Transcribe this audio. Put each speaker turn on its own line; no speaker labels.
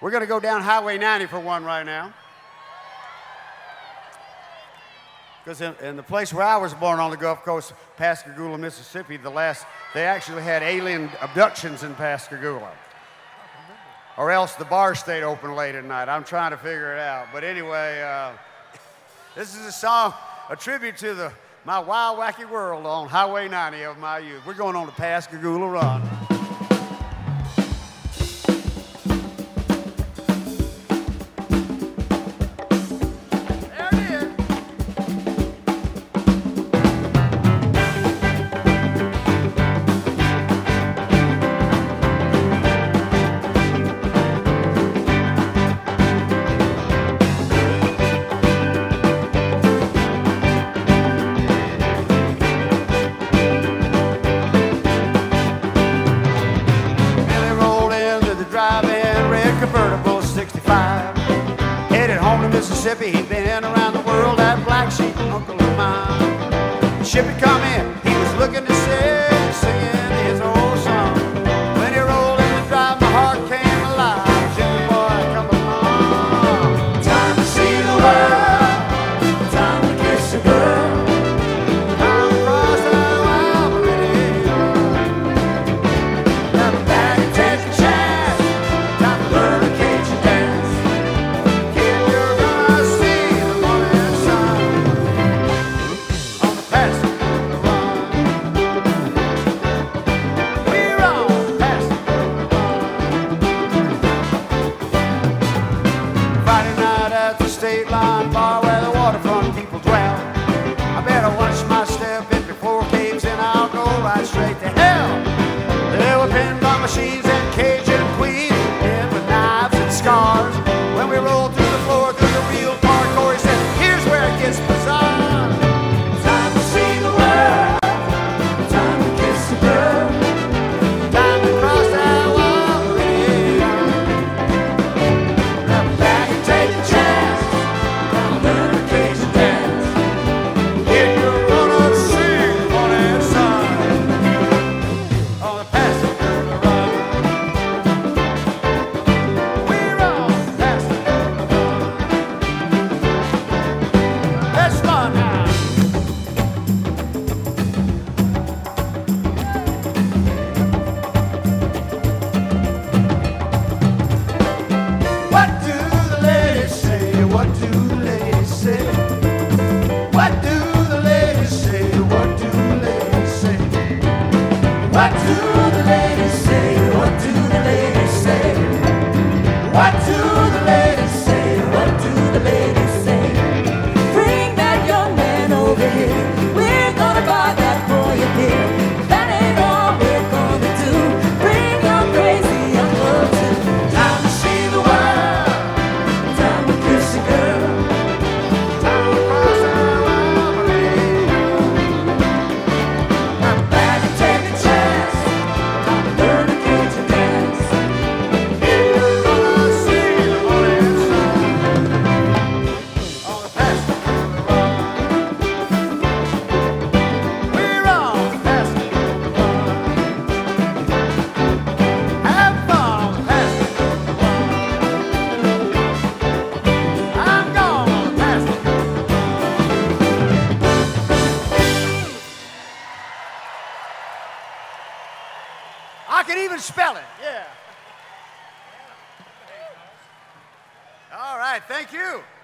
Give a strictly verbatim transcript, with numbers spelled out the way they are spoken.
We're going to go down Highway ninety for one right now. Because in, in the place where I was born on the Gulf Coast, Pascagoula, Mississippi, the last, they actually had alien abductions in Pascagoula. Or else the bar stayed open late at night. I'm trying to figure it out. But anyway, uh, this is a song, a tribute to the, my wild, wacky world on Highway ninety of my youth. We're going on the Pascagoula Run. Convertible sixty-five, headed home to Mississippi. He'd been around the world, that black sheep uncle of mine. The ship had come in, he was looking to sail, singing his old song. When he rolled in the drive, my heart came alive. Jimmy boy, come along. Time to see the world, time to kiss a girl. Time to cross that wild radio. Now back and take a chance. Time to learn a Cajun dance. Kid, you're gonna see the morning sun on the Pascagoula Run. We're on the Pascagoula Run. Friday night at the State Line Bar where the waterfront people dwell. I better watch my step in before caves and I'll go right straight to hell. There were pinball machines and Cajun queens with knives and scars. When we rolled through the floor, through the real parkour, he said, here's where it gets bizarre. Time to see the world, time to kiss a girl, time to cross that wild radio. Now back and take a chance, now learn a Cajun dance. Kid, you're gonna see the morning sun on the Pascagoula Run. We're on the Pascagoula Run. Let's run now. What do the ladies say? What do the ladies say? What do the ladies say? What do the ladies say? What do the ladies say? What do the ladies say? What do the ladies say? What do the ladies say?
Bring that young man over here. We're gonna buy that boy a beer. That ain't all we're gonna do. Bring your crazy uncle too.
Time to see the world,
Time to kiss a girl.
time to cross that wild radio.
Now back and take a chance. Time to learn a Cajun dance.
You're gonna see the morning sun on the Pascagoula Run. We're on the Pascagoula Run. Have fun on the Pascagoula Run. I'm going on the Pascagoula Run. I can even spell it, yeah. All right, thank you.